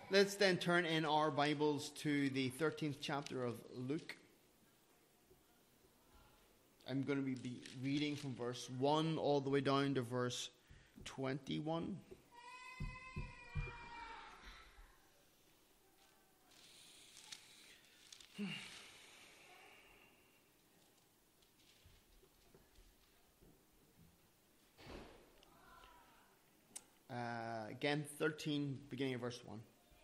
Let's then turn in our Bibles to the 13th chapter of Luke. I'm going to be reading from verse 1 all the way down to verse 21. Again, 13, beginning of verse 1.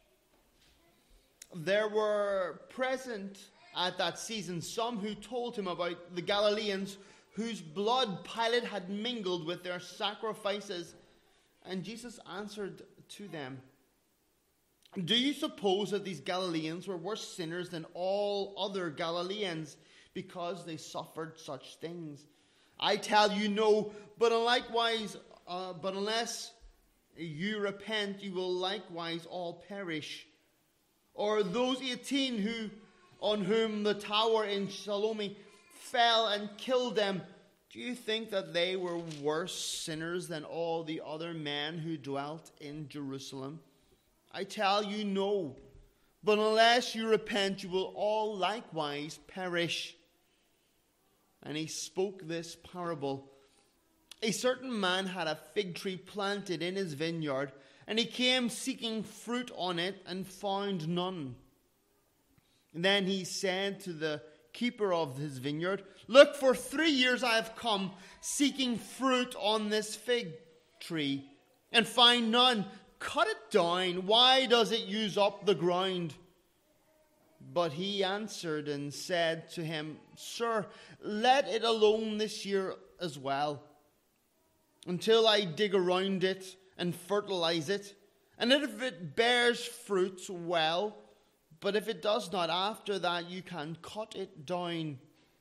There were present at that season some who told him about the Galileans whose blood Pilate had mingled with their sacrifices. And Jesus answered to them, "Do you suppose that these Galileans were worse sinners than all other Galileans because they suffered such things? I tell you, no, but unless you repent, you will likewise all perish. Or those 18 on whom the tower in Siloam fell and killed them, do you think that they were worse sinners than all the other men who dwelt in Jerusalem? I tell you, no. But unless you repent, you will all likewise perish." And he spoke this parable. A certain man had a fig tree planted in his vineyard, and he came seeking fruit on it and found none. And then he said to the keeper of his vineyard, "Look, for 3 years I have come seeking fruit on this fig tree, and find none. Cut it down. Why does it use up the ground?" But he answered and said to him, "Sir, let it alone this year as well, until I dig around it and fertilize it. And if it bears fruit, well, but if it does not, after that you can cut it down."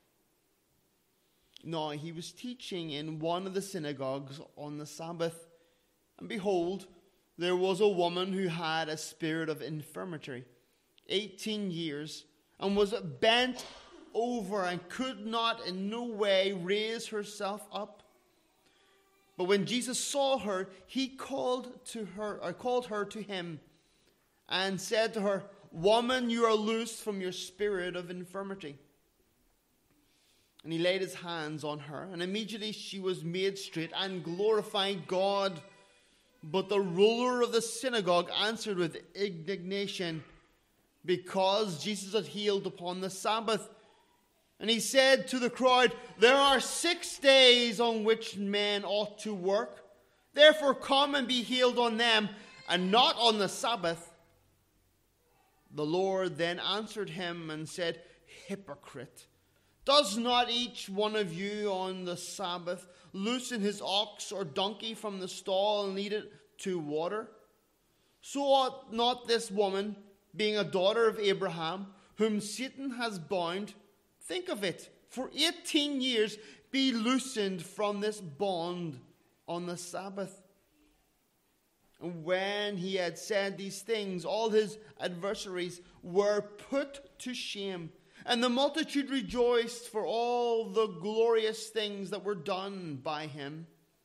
Now he was teaching in one of the synagogues on the Sabbath. And behold, there was a woman who had a spirit of infirmity, 18 years, and was bent over and could not in no way raise herself up. But when Jesus saw her, he called her to him and said to her, "Woman, you are loosed from your spirit of infirmity." And he laid his hands on her, and immediately she was made straight and glorified God. But the ruler of the synagogue answered with indignation, because Jesus had healed upon the Sabbath. And he said to the crowd, "There are 6 days on which men ought to work. Therefore come and be healed on them, and not on the Sabbath." The Lord then answered him and said, "Hypocrite, does not each one of you on the Sabbath loosen his ox or donkey from the stall and lead it to water? So ought not this woman, being a daughter of Abraham, whom Satan has bound, think of it, for 18 years be loosened from this bond on the Sabbath." And when he had said these things, all his adversaries were put to shame, and the multitude rejoiced for all the glorious things that were done by him.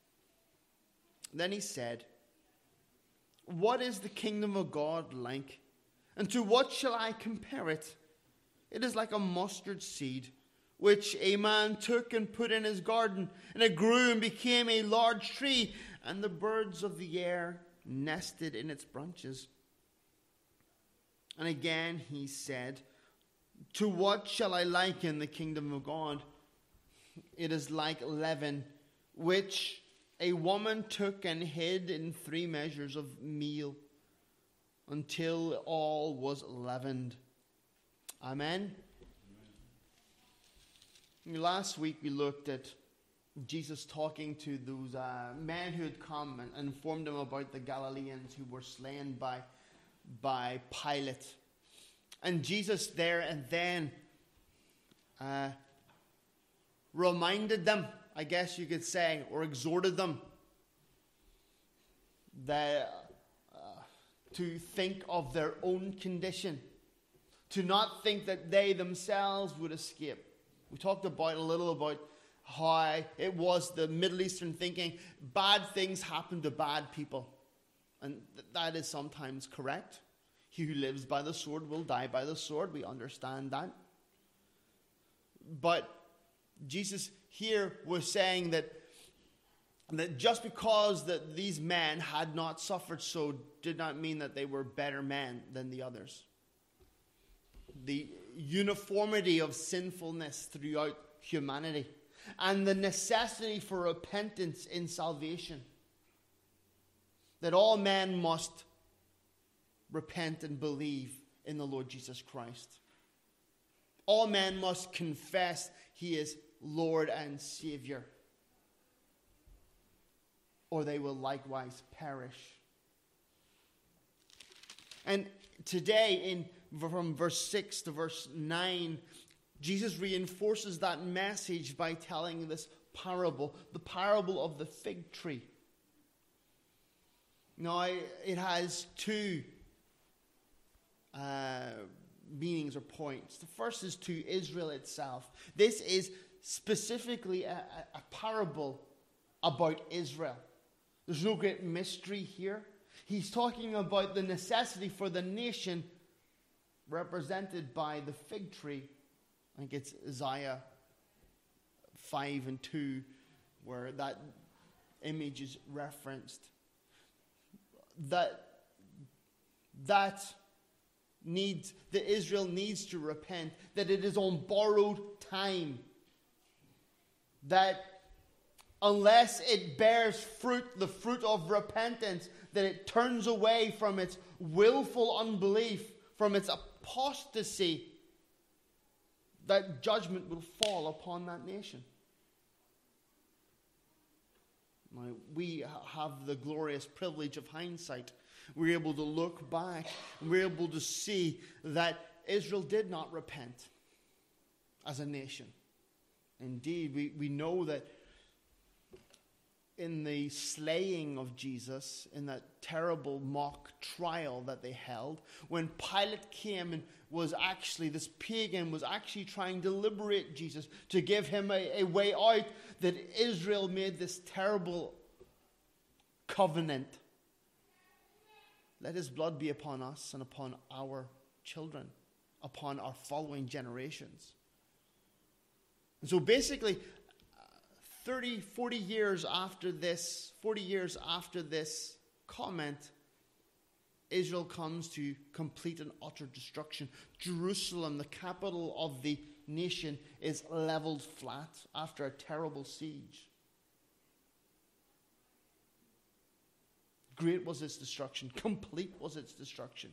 Then he said, "What is the kingdom of God like? And to what shall I compare it? It is like a mustard seed, which a man took and put in his garden, and it grew and became a large tree, and the birds of the air nested in its branches." And again he said, "To what shall I liken the kingdom of God? It is like leaven, which a woman took and hid in 3 measures of meal, until all was leavened." Amen. Last week we looked at Jesus talking to those men who had come and informed him about the Galileans who were slain by Pilate. And Jesus there and then reminded them, I guess you could say, or exhorted them to think of their own condition, to not think that they themselves would escape. We talked a little about how it was the Middle Eastern thinking, bad things happen to bad people. And that is sometimes correct. He who lives by the sword will die by the sword. We understand that. But Jesus here was saying that just because that these men had not suffered so did not mean that they were better men than the others. The uniformity of sinfulness throughout humanity and the necessity for repentance in salvation. That all men must repent and believe in the Lord Jesus Christ. All men must confess He is Lord and Savior, or they will likewise perish. And today, from verse 6 to verse 9, Jesus reinforces that message by telling this parable, the parable of the fig tree. Now, it has two meanings or points. The first is to Israel itself. This is specifically a parable about Israel. There's no great mystery here. He's talking about the necessity for the nation represented by the fig tree. I think it's Isaiah 5 and 2 where that image is referenced. That Israel needs to repent, that it is on borrowed time, that unless it bears fruit, the fruit of repentance, that it turns away from its willful unbelief, from its apostasy, that judgment will fall upon that nation. Now, we have the glorious privilege of hindsight. We're able to look back and we're able to see that Israel did not repent as a nation. Indeed, we know that in the slaying of Jesus, in that terrible mock trial that they held, when Pilate came and this pagan was actually trying to liberate Jesus, to give him a way out, that Israel made this terrible covenant. Let His blood be upon us and upon our children, upon our following generations. And so basically, 40 years after this comment, Israel comes to complete and utter destruction. Jerusalem, the capital of the nation, is leveled flat after a terrible siege. Great was its destruction. Complete was its destruction.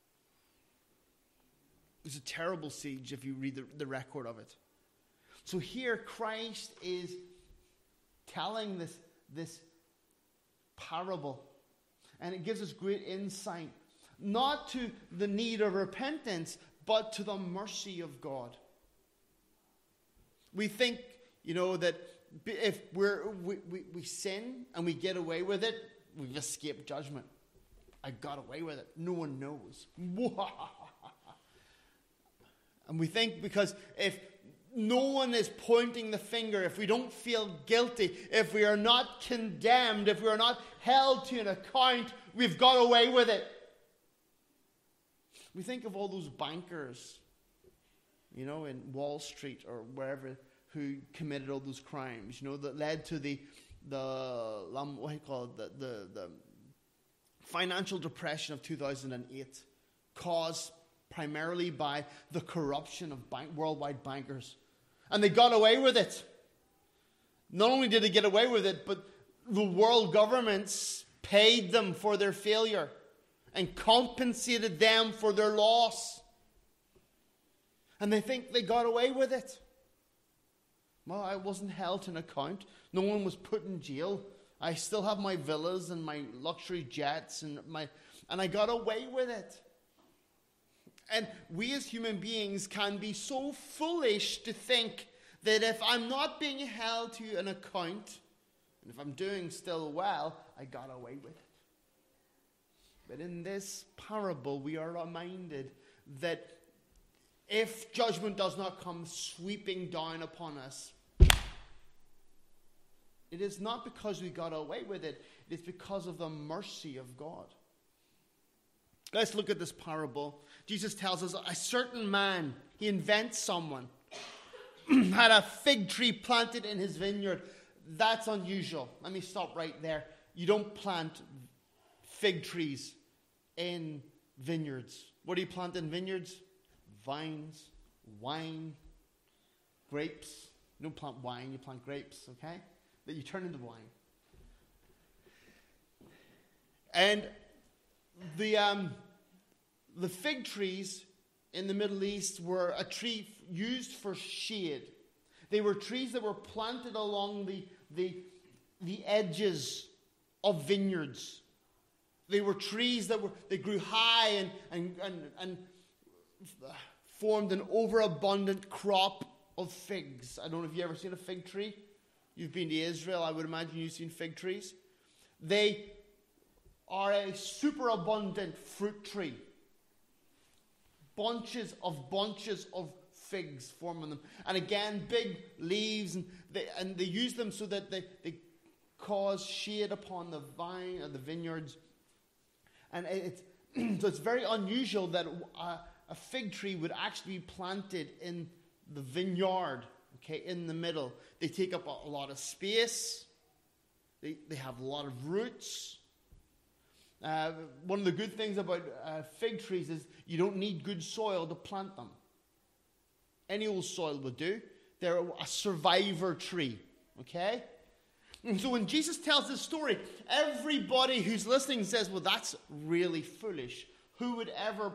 It was a terrible siege if you read the record of it. So here Christ is telling this parable, and it gives us great insight, not to the need of repentance, but to the mercy of God. We think, that if we sin and we get away with it, we've escaped judgment. I got away with it. No one knows. And we think because if no one is pointing the finger, if we don't feel guilty, if we are not condemned, if we are not held to an account, we've got away with it. We think of all those bankers, in Wall Street or wherever, who committed all those crimes, that led to the financial depression of 2008, caused primarily by the corruption of worldwide bankers. And they got away with it. Not only did they get away with it, but the world governments paid them for their failure and compensated them for their loss. And they think they got away with it. Well, I wasn't held to an account. No one was put in jail. I still have my villas and my luxury jets and I got away with it. And we as human beings can be so foolish to think that if I'm not being held to an account, and if I'm doing still well, I got away with it. But in this parable, we are reminded that if judgment does not come sweeping down upon us, it is not because we got away with it. It is because of the mercy of God. Let's look at this parable. Jesus tells us a certain man, he invents someone, had a fig tree planted in his vineyard. That's unusual. Let me stop right there. You don't plant fig trees in vineyards. What do you plant in vineyards? Vines, wine, grapes. You don't plant wine, you plant grapes, okay? That you turn into wine. And the fig trees in the Middle East were a tree used for shade. They were trees that were planted along the edges of vineyards. They were trees that grew high and formed an overabundant crop of figs. I don't know if you've ever seen a fig tree. You've been to Israel, I would imagine you've seen fig trees. They are a superabundant fruit tree. Bunches of figs form on them. And again, big leaves, and they use them so that they cause shade upon the vine or the vineyards. And so it's very unusual that a fig tree would actually be planted in the vineyard, okay, in the middle. They take up a lot of space. They have a lot of roots. One of the good things about fig trees is you don't need good soil to plant them. Any old soil would do. They're a survivor tree, okay? And so when Jesus tells this story, everybody who's listening says, well, that's really foolish. Who would ever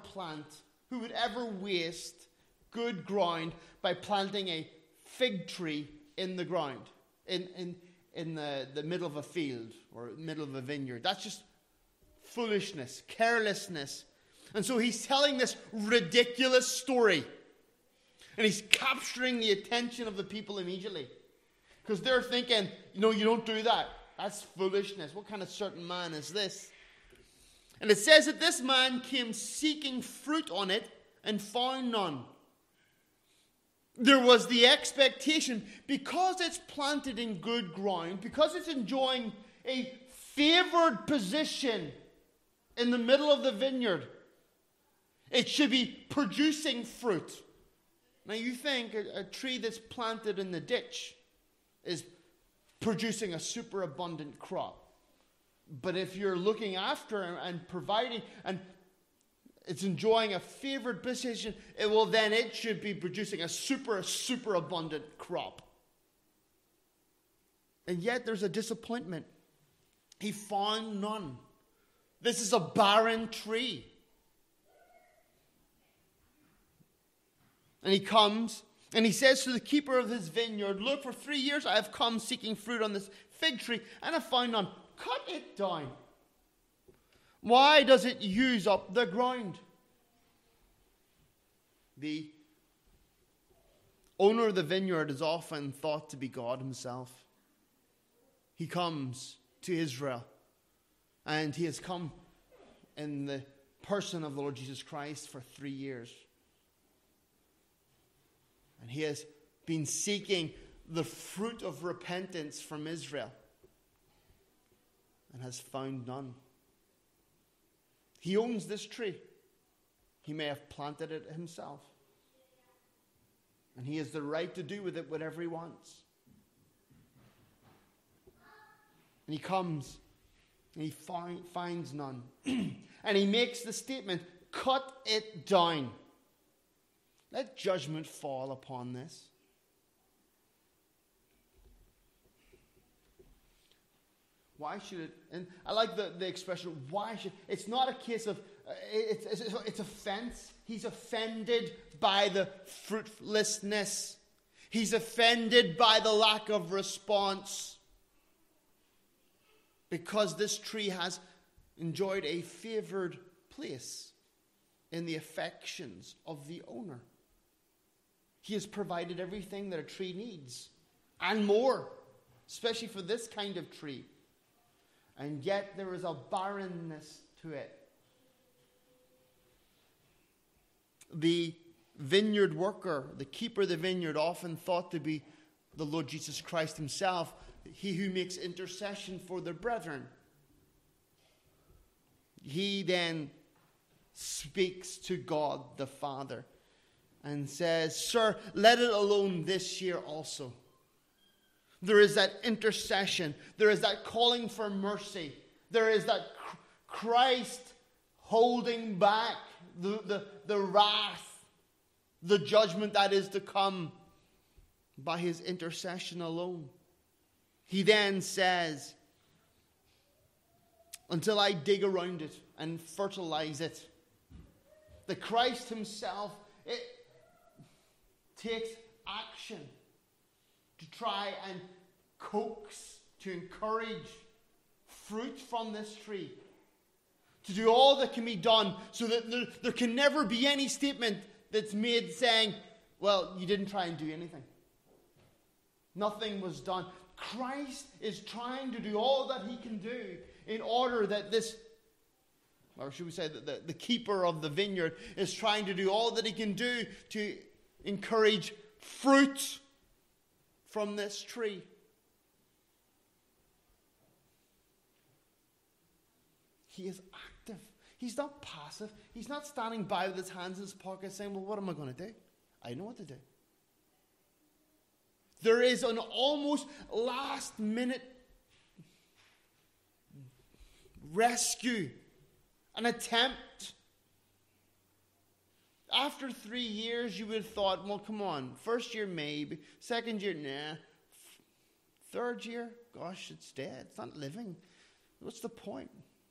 waste good ground by planting a fig tree in the ground, in the middle of a field or middle of a vineyard? That's just foolishness, carelessness. And so he's telling this ridiculous story. And he's capturing the attention of the people immediately. Because they're thinking, you don't do that. That's foolishness. What kind of certain man is this? And it says that this man came seeking fruit on it and found none. There was the expectation, because it's planted in good ground, because it's enjoying a favored position in the middle of the vineyard, it should be producing fruit. Now you think a tree that's planted in the ditch is producing a superabundant crop. But if you're looking after and providing, and it's enjoying a favored position, it should be producing a super abundant crop. And yet there's a disappointment. He found none. This is a barren tree. And he comes and he says to the keeper of his vineyard, look, for 3 years I have come seeking fruit on this fig tree, and I found none. Cut it down. Why does it use up the ground? The owner of the vineyard is often thought to be God himself. He comes to Israel, and he has come in the person of the Lord Jesus Christ for 3 years. And he has been seeking the fruit of repentance from Israel and has found none. He owns this tree. He may have planted it himself. And he has the right to do with it whatever he wants. And he comes and he finds none. And he makes the statement, cut it down. Let judgment fall upon this. Why should it? And I like the expression, why should? It's not a case of, it's offense. He's offended by the fruitlessness. He's offended by the lack of response. Because this tree has enjoyed a favored place in the affections of the owner. He has provided everything that a tree needs and more, especially for this kind of tree. And yet there is a barrenness to it. The vineyard worker, the keeper of the vineyard, often thought to be the Lord Jesus Christ himself, he who makes intercession for the brethren. He then speaks to God the Father and says, "Sir, let it alone this year also." There is that intercession. There is that calling for mercy. There is that Christ holding back the wrath, the judgment that is to come by his intercession alone. He then says, "Until I dig around it and fertilize it." The Christ himself takes action to try and coax, to encourage fruit from this tree. To do all that can be done so that there can never be any statement that's made saying, "Well, you didn't try and do anything." Nothing was done. Christ is trying to do all that he can do in order that this, or should we say that the keeper of the vineyard is trying to do all that he can do to encourage fruit from this tree. He is active. He's not passive. He's not standing by with his hands in his pocket saying, "Well, what am I going to do? I know what to do." There is an almost last-minute rescue, an attempt. After 3 years, you would have thought, "Well, come on. First year, maybe. Second year, nah. Third year, gosh, it's dead. It's not living. What's the point?"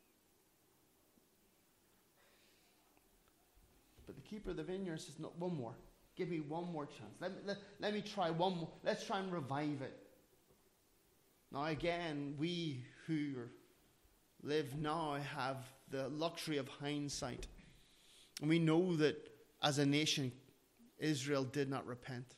But the keeper of the vineyard says, "No, one more. Give me one more chance. Let me try one more. Let's try and revive it." Now again, we who live now have the luxury of hindsight. And we know that as a nation, Israel did not repent.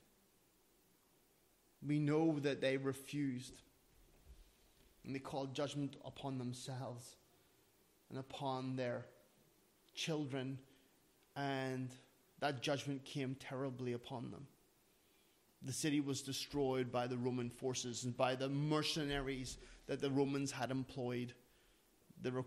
We know that they refused. And they called judgment upon themselves and upon their children. And that judgment came terribly upon them. The city was destroyed by the Roman forces and by the mercenaries that the Romans had employed. The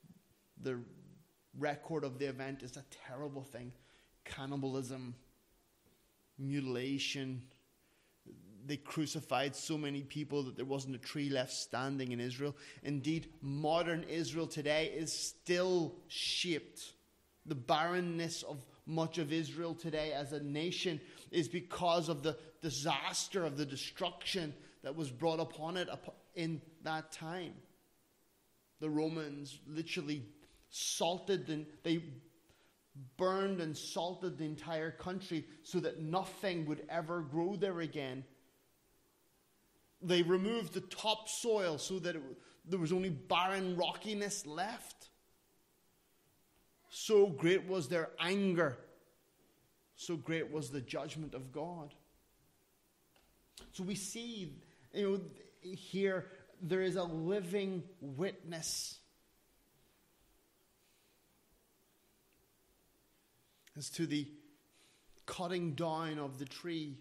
record of the event is a terrible thing. Cannibalism, mutilation. They crucified so many people that there wasn't a tree left standing in Israel. Indeed, modern Israel today is still shaped. The barrenness of much of Israel today as a nation is because of the disaster of the destruction that was brought upon it in that time. The Romans literally they burned and salted the entire country so that nothing would ever grow there again. They removed the topsoil so that there was only barren rockiness left. So great was their anger. So great was the judgment of God. So we see, here there is a living witness as to the cutting down of the tree.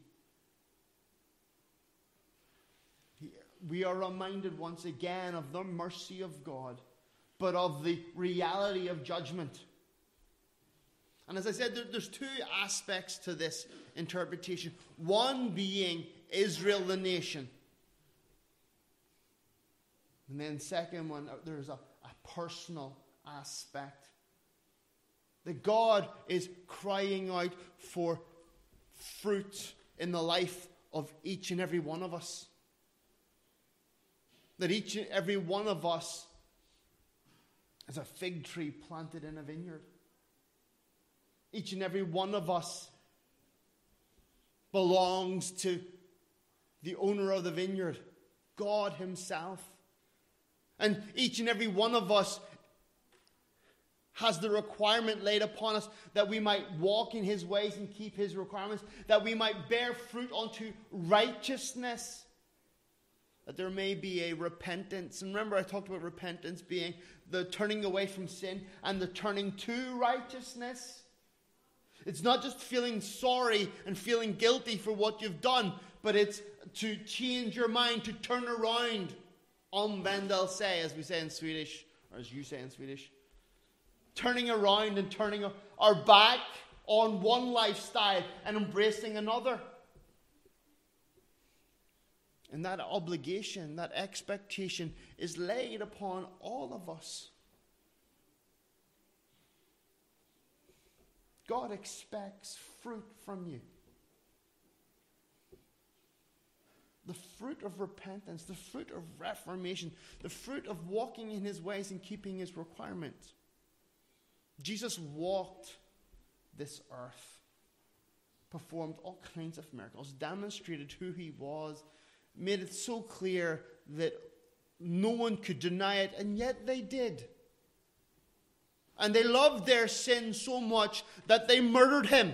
We are reminded once again of the mercy of God, but of the reality of judgment. And as I said, there's two aspects to this interpretation. One being Israel, the nation. And then second one, there's a personal aspect. That God is crying out for fruit in the life of each and every one of us. That each and every one of us is a fig tree planted in a vineyard. Each and every one of us belongs to the owner of the vineyard, God himself. And each and every one of us has the requirement laid upon us that we might walk in his ways and keep his requirements, that we might bear fruit unto righteousness, that there may be a repentance. And remember, I talked about repentance being the turning away from sin and the turning to righteousness. It's not just feeling sorry and feeling guilty for what you've done, but it's to change your mind, to turn around. Omvändelse, as we say in Swedish, or as you say in Swedish. turning around and turning our back on one lifestyle and embracing another. And that obligation, that expectation is laid upon all of us. God expects fruit from you. The fruit of repentance, the fruit of reformation, the fruit of walking in his ways and keeping his requirements. Jesus walked this earth, performed all kinds of miracles, demonstrated who he was, made it so clear that no one could deny it, and yet they did. And they loved their sin so much that they murdered him.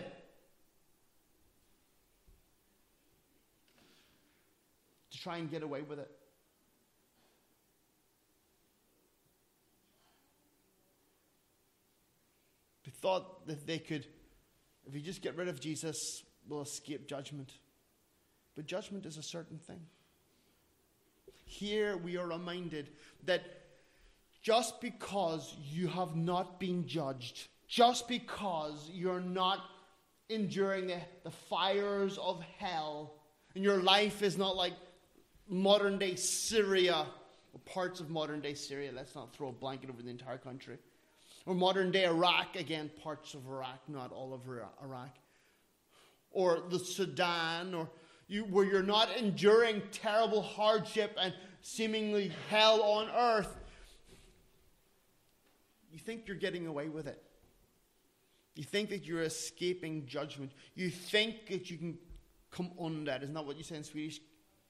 To try and get away with it. They thought that they could, if you just get rid of Jesus, we'll escape judgment. But judgment is a certain thing. Here we are reminded that just because you have not been judged, just because you're not enduring the fires of hell, and your life is not like modern day Syria, or parts of modern day Syria, let's not throw a blanket over the entire country, or modern day Iraq, again, parts of Iraq, not all of Iraq, or the Sudan, or where you're not enduring terrible hardship and seemingly hell on earth. You think you're getting away with it. You think that you're escaping judgment. You think that you can come undan. Isn't that what you say in Swedish?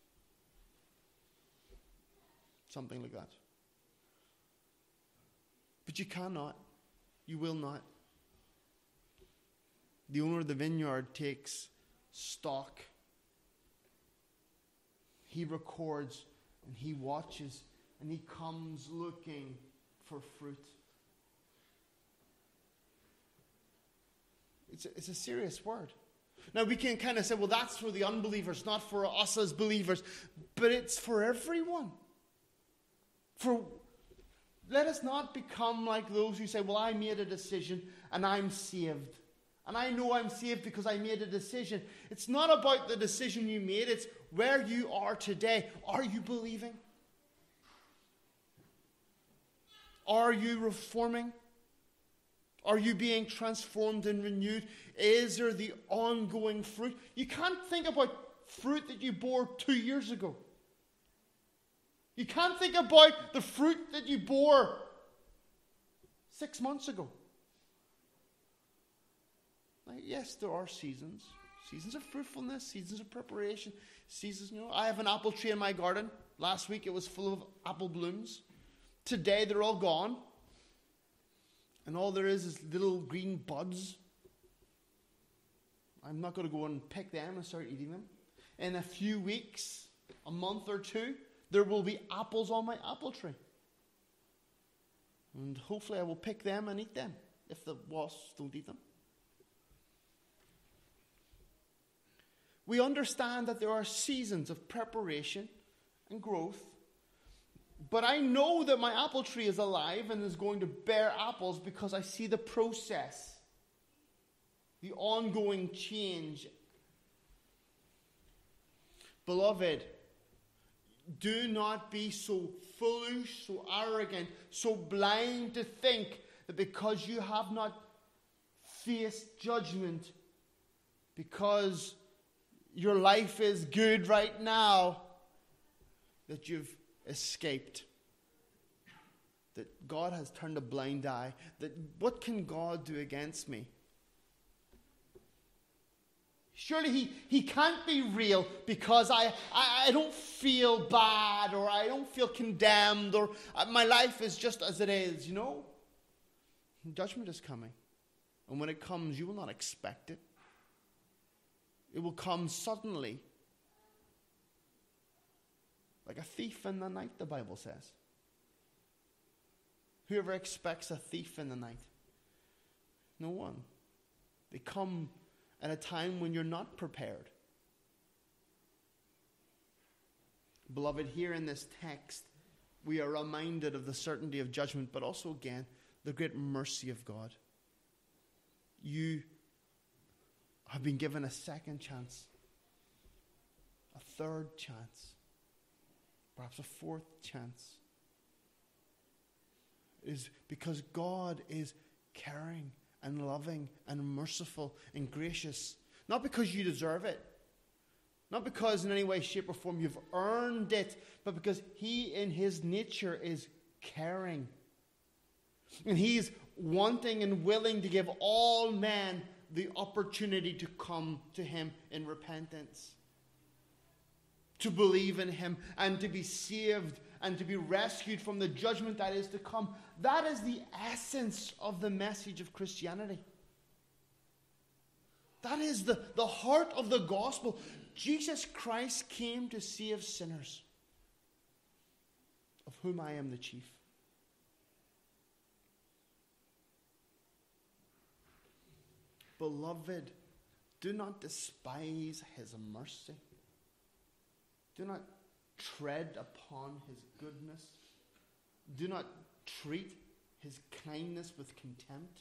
Something like that. But you cannot. You will not. The owner of the vineyard takes stock. He records and he watches and he comes looking for fruit. It's a serious word. Now we can kind of say, well, that's for the unbelievers, not for us as believers. But it's for everyone. Let us not become like those who say, well, I made a decision and I'm saved. And I know I'm saved because I made a decision. It's not about the decision you made. It's where you are today. Are you believing? Are you reforming? Are you being transformed and renewed? Is there the ongoing fruit? You can't think about fruit that you bore 2 years ago. You can't think about the fruit that you bore 6 months ago. Like, yes, there are seasons. Seasons of fruitfulness, seasons of preparation, seasons, I have an apple tree in my garden. Last week it was full of apple blooms. Today they're all gone. And all there is little green buds. I'm not going to go and pick them and start eating them. In a few weeks, a month or two, there will be apples on my apple tree. And hopefully I will pick them and eat them if the wasps don't eat them. We understand that there are seasons of preparation and growth. But I know that my apple tree is alive and is going to bear apples because I see the process, the ongoing change. Beloved, do not be so foolish, so arrogant, so blind to think that because you have not faced judgment, because your life is good right now, that you've escaped. That God has turned a blind eye. That what can God do against me? Surely he can't be real because I don't feel bad or I don't feel condemned or my life is just as it is, Judgment is coming. And when it comes, you will not expect it. It will come suddenly. Like a thief in the night, the Bible says. Whoever expects a thief in the night? No one. They come at a time when you're not prepared. Beloved, here in this text, we are reminded of the certainty of judgment, but also again, the great mercy of God. You have been given a second chance, a third chance, perhaps a fourth chance. It is because God is caring and loving and merciful and gracious. Not because you deserve it. Not because in any way, shape, or form you've earned it, but because He in His nature is caring. And He's wanting and willing to give all men the opportunity to come to Him in repentance. To believe in Him and to be saved and to be rescued from the judgment that is to come. That is the essence of the message of Christianity. That is the heart of the gospel. Jesus Christ came to save sinners, of whom I am the chief. Beloved, do not despise His mercy. Do not tread upon His goodness. Do not treat His kindness with contempt.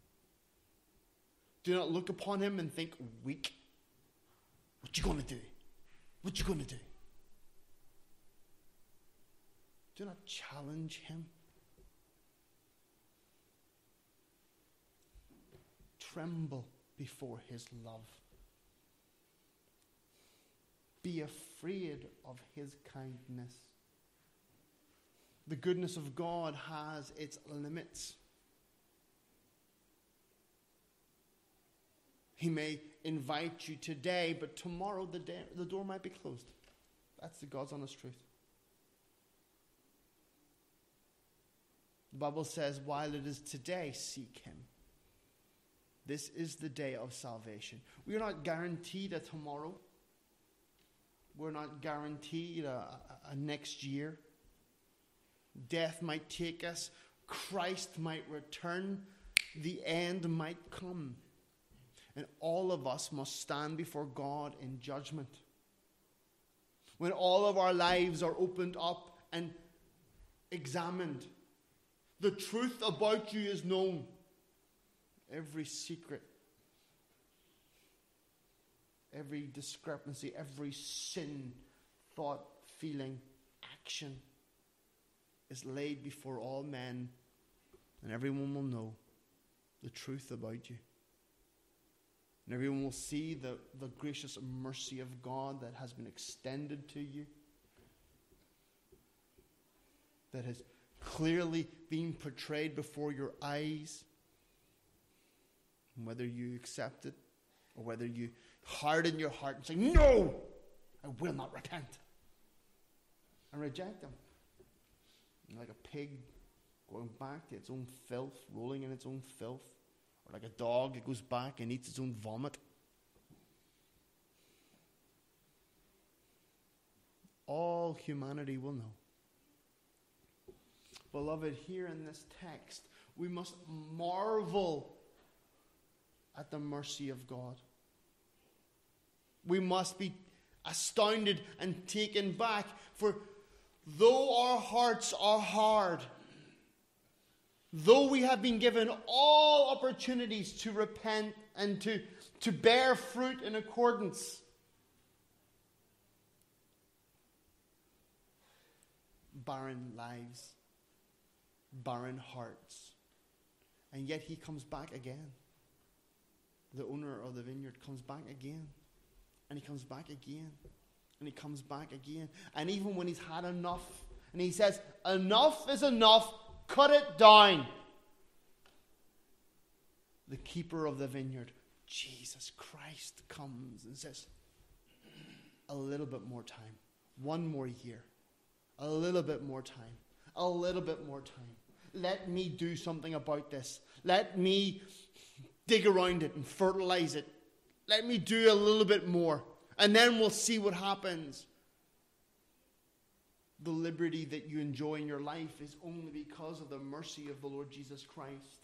Do not look upon Him and think, weak. What you going to do? What you going to do? Do not challenge Him. Tremble before His love. Be afraid of His kindness. The goodness of God has its limits. He may invite you today, but tomorrow the door might be closed. That's the God's honest truth. The Bible says, while it is today, seek Him. This is the day of salvation. We are not guaranteed a tomorrow. We're not guaranteed a next year. Death might take us. Christ might return. The end might come. And all of us must stand before God in judgment. When all of our lives are opened up and examined, the truth about you is known. Every secret, every discrepancy, every sin, thought, feeling, action is laid before all men, and everyone will know the truth about you. And everyone will see the gracious mercy of God that has been extended to you, that has clearly been portrayed before your eyes. And whether you accept it or whether you harden your heart and say, no, I will not repent, and reject Him. And like a pig going back to its own filth, rolling in its own filth. Or like a dog, it goes back and eats its own vomit. All humanity will know. Beloved, here in this text, we must marvel at the mercy of God. We must be astounded and taken back, for though our hearts are hard, though we have been given all opportunities to repent and to bear fruit in accordance, barren lives, barren hearts, and yet He comes back again. The owner of the vineyard comes back again, and He comes back again, and He comes back again. And even when He's had enough, and He says, enough is enough, cut it down. The keeper of the vineyard, Jesus Christ, comes and says, a little bit more time. One more year. A little bit more time. A little bit more time. Let me do something about this. Let me dig around it and fertilize it. Let me do a little bit more. And then we'll see what happens. The liberty that you enjoy in your life is only because of the mercy of the Lord Jesus Christ.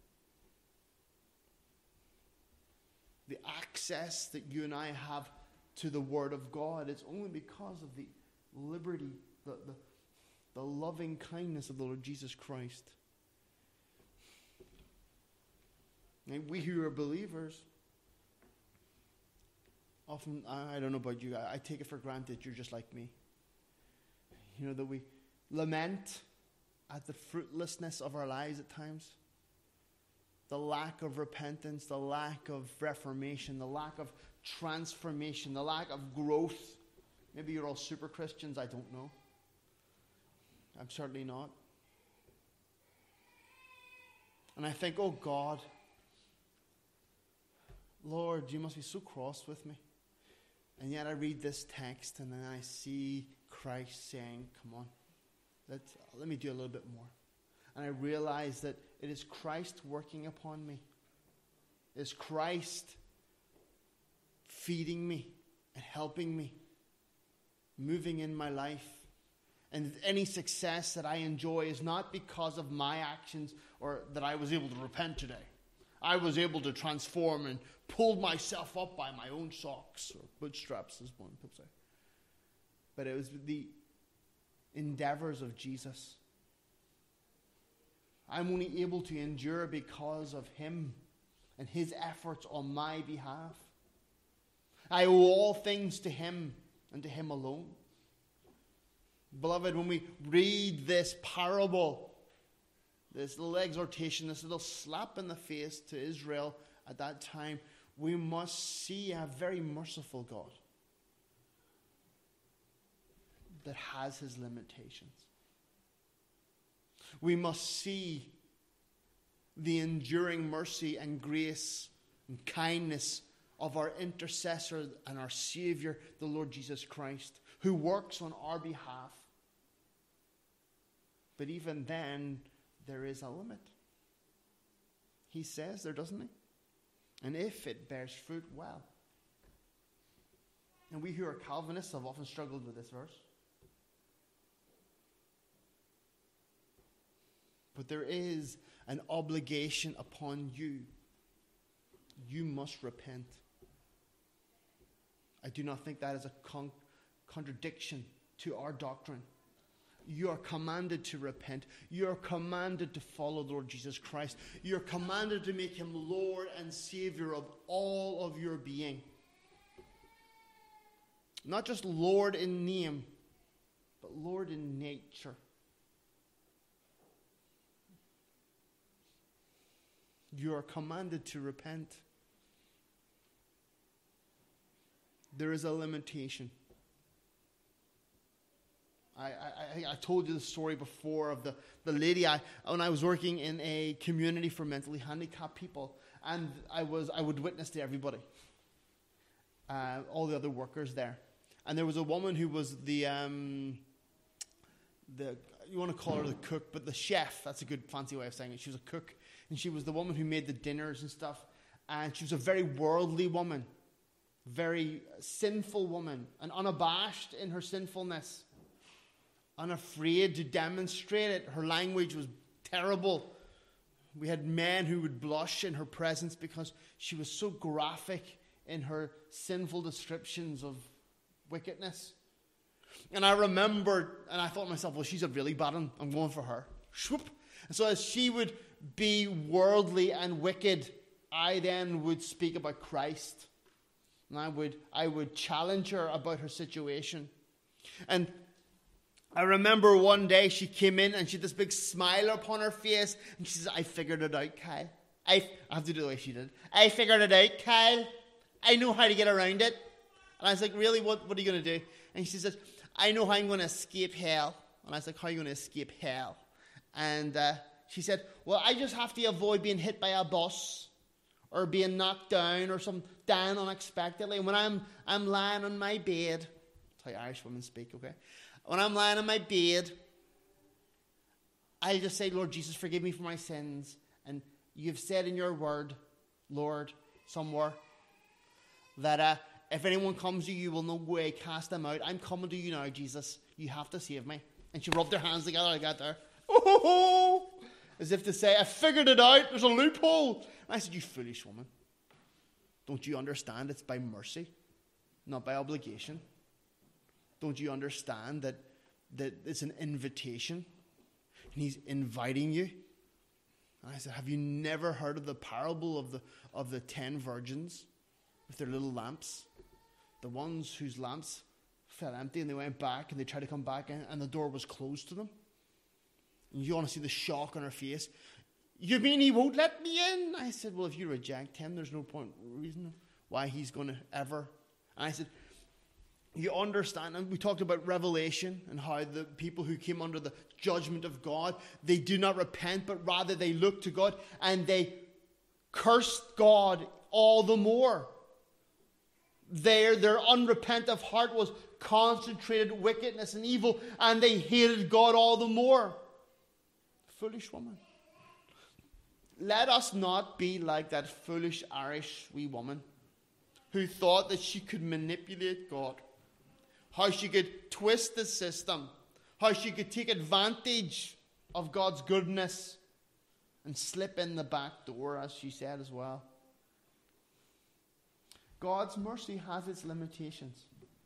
The access that you and I have to the Word of God is only because of the liberty, the loving kindness of the Lord Jesus Christ. And we who are believers, often, I don't know about you, I take it for granted you're just like me. You know, that we lament at the fruitlessness of our lives at times. The lack of repentance, the lack of reformation, the lack of transformation, the lack of growth. Maybe you're all super Christians, I don't know. I'm certainly not. And I think, oh God, Lord, you must be so cross with me. And yet I read this text and then I see Christ saying, come on, let me do a little bit more. And I realize that it is Christ working upon me. It is Christ feeding me and helping me, moving in my life. And any success that I enjoy is not because of my actions or that I was able to repent today. I was able to transform and pull myself up by my own socks or bootstraps, as one could say. But it was the endeavors of Jesus. I'm only able to endure because of him and his efforts on my behalf. I owe all things to him and to him alone. Beloved, when we read this parable, this little exhortation, this little slap in the face to Israel at that time, we must see a very merciful God that has his limitations. We must see the enduring mercy and grace and kindness of our intercessor and our Savior, the Lord Jesus Christ, who works on our behalf. But even then, there is a limit. He says there, doesn't he? And if it bears fruit, well. And we who are Calvinists have often struggled with this verse. But there is an obligation upon you. You must repent. I do not think that is a contradiction to our doctrine. You are commanded to repent. You are commanded to follow the Lord Jesus Christ. You are commanded to make him Lord and Savior of all of your being. Not just Lord in name, but Lord in nature. You are commanded to repent. There is a limitation. I told you the story before of the lady when I was working in a community for mentally handicapped people, and I would witness to everybody, all the other workers there, and there was a woman who was the you want to call her the cook, but the chef, that's a good fancy way of saying it. She was a cook, and she was the woman who made the dinners and stuff, and she was a very worldly woman, very sinful woman, and unabashed in her sinfulness. Unafraid to demonstrate it. Her language was terrible. We had men who would blush in her presence because she was so graphic in her sinful descriptions of wickedness. And I remembered, and I thought to myself, well, she's a really bad one. I'm going for her. Swoop. And so as she would be worldly and wicked, I then would speak about Christ. And I would challenge her about her situation. And I remember one day she came in and she had this big smile upon her face. And she says, I figured it out, Kyle. I have to do the way she did. I figured it out, Kyle. I know how to get around it. And I was like, really? What are you going to do? And she says, I know how I'm going to escape hell. And I was like, how are you going to escape hell? And she said, well, I just have to avoid being hit by a bus or being knocked down or some down unexpectedly. When I'm lying on my bed, that's how Irish women speak, okay? When I'm lying on my bed, I just say, Lord Jesus, forgive me for my sins. And you've said in your word, Lord, somewhere, that if anyone comes to you, you will no way cast them out. I'm coming to you now, Jesus. You have to save me. And she rubbed her hands together like that there. Oh, as if to say, I figured it out. There's a loophole. And I said, you foolish woman. Don't you understand it's by mercy, not by obligation? Don't you understand that it's an invitation? And he's inviting you. And I said, have you never heard of the parable of the 10 virgins with their little lamps? The ones whose lamps fell empty and they went back and they tried to come back in and the door was closed to them. And you want to see the shock on her face. You mean he won't let me in? I said, well, if you reject him, there's no point reason why he's going to ever. And I said, you understand, and we talked about Revelation and how the people who came under the judgment of God, they do not repent, but rather they look to God and they cursed God all the more. Their unrepentant heart was concentrated wickedness and evil, and they hated God all the more. Foolish woman. Let us not be like that foolish Irish wee woman who thought that she could manipulate God, how she could twist the system, how she could take advantage of God's goodness and slip in the back door, as she said as well. God's mercy has its limitations.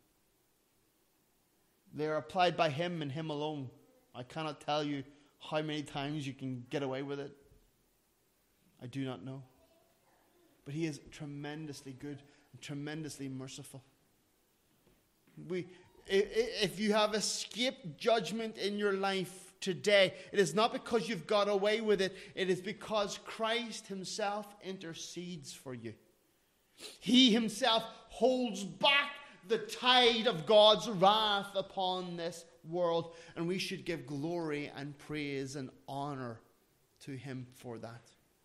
They are applied by Him and Him alone. I cannot tell you how many times you can get away with it. I do not know. But He is tremendously good and tremendously merciful. If you have escaped judgment in your life today, it is not because you've got away with it. It is because Christ Himself intercedes for you. He Himself holds back the tide of God's wrath upon this world. And we should give glory and praise and honor to Him for that.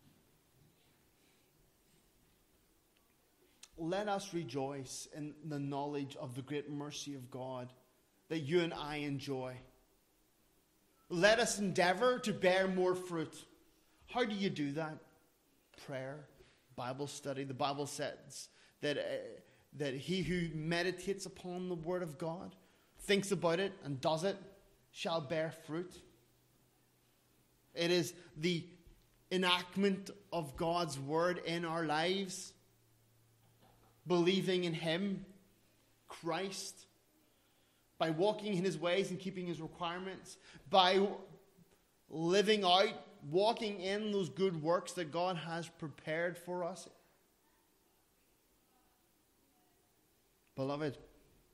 Let us rejoice in the knowledge of the great mercy of God that you and I enjoy. Let us endeavor to bear more fruit. How do you do that? Prayer, Bible study. The Bible says that he who meditates upon the Word of God, thinks about it and does it, shall bear fruit. It is the enactment of God's Word in our lives. Believing in Him, Christ, by walking in His ways and keeping His requirements, by living out, walking in those good works that God has prepared for us. Beloved,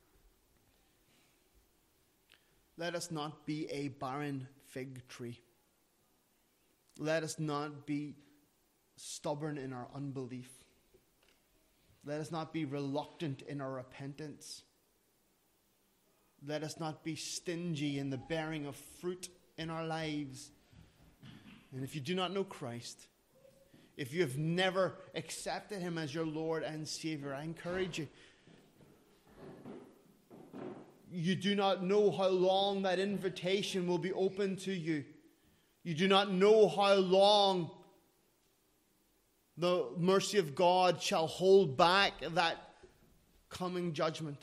let us not be a barren fig tree. Let us not be stubborn in our unbelief. Let us not be reluctant in our repentance. Let us not be stingy in the bearing of fruit in our lives. And if you do not know Christ, if you have never accepted Him as your Lord and Savior, I encourage you. You do not know how long that invitation will be open to you. You do not know how long the mercy of God shall hold back that coming judgment.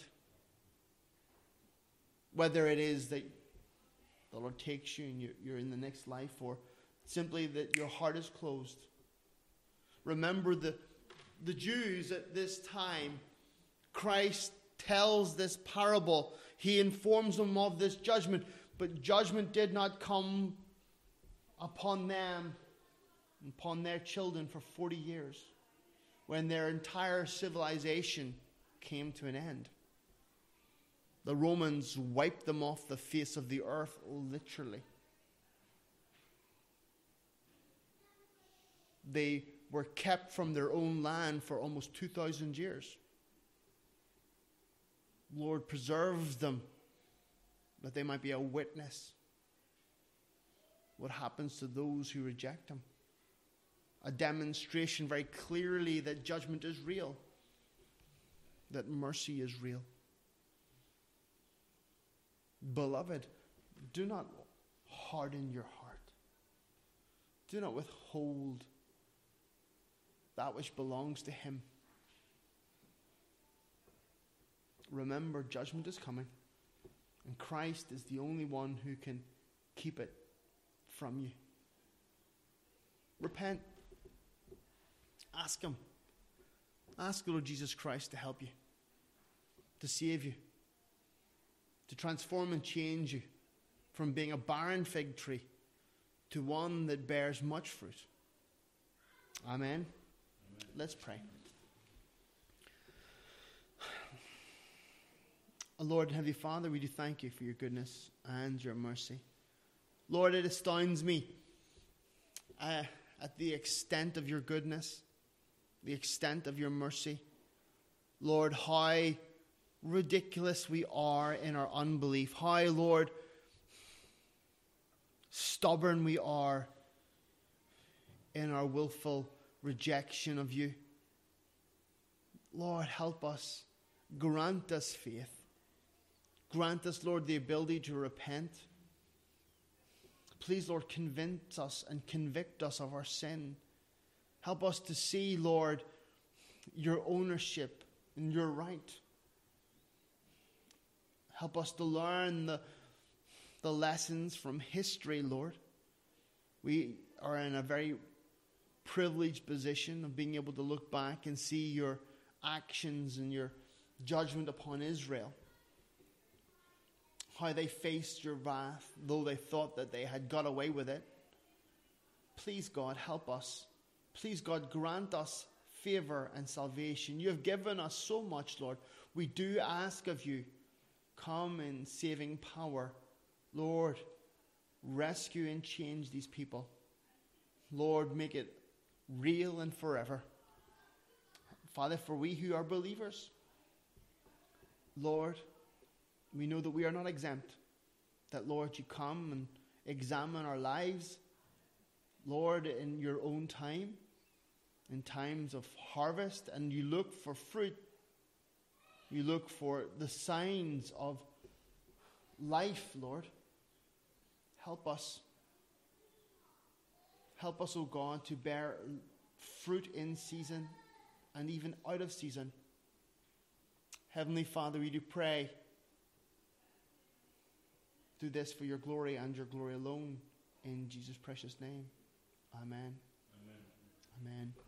Whether it is that the Lord takes you and you're in the next life, or simply that your heart is closed. Remember the Jews at this time, Christ tells this parable. He informs them of this judgment, but judgment did not come upon them, upon their children for 40 years, when their entire civilization came to an end. The Romans wiped them off the face of the earth, literally. They were kept from their own land for almost 2,000 years. Lord, preserve them that they might be a witness what happens to those who reject Him. A demonstration very clearly that judgment is real, that mercy is real. Beloved, do not harden your heart. Do not withhold that which belongs to Him. Remember, judgment is coming, and Christ is the only one who can keep it from you. Repent. Ask Him. Ask the Lord Jesus Christ to help you, to save you, to transform and change you from being a barren fig tree to one that bears much fruit. Amen. Let's pray. Lord and Heavenly Father, we do thank you for your goodness and your mercy. Lord, it astounds me at the extent of your goodness, the extent of your mercy. Lord, how ridiculous we are in our unbelief. How, Lord, stubborn we are in our willful rejection of you. Lord, help us. Grant us faith. Grant us, Lord, the ability to repent. Please, Lord, convince us and convict us of our sin. Help us to see, Lord, your ownership and your right. Help us to learn the lessons from history, Lord. We are in a very privileged position of being able to look back and see your actions and your judgment upon Israel. How they faced your wrath, though they thought that they had got away with it. Please, God, help us. Please, God, grant us favor and salvation. You have given us so much, Lord. We do ask of you, come in saving power. Lord, rescue and change these people. Lord, make it real and forever. Father, for we who are believers, Lord, we know that we are not exempt. That, Lord, you come and examine our lives, Lord, in your own time, in times of harvest, and you look for fruit. You look for the signs of life, Lord. Help us. Help us, O God, to bear fruit in season and even out of season. Heavenly Father, we do pray. Do this for your glory and your glory alone. In Jesus' precious name. Amen. Amen. Amen.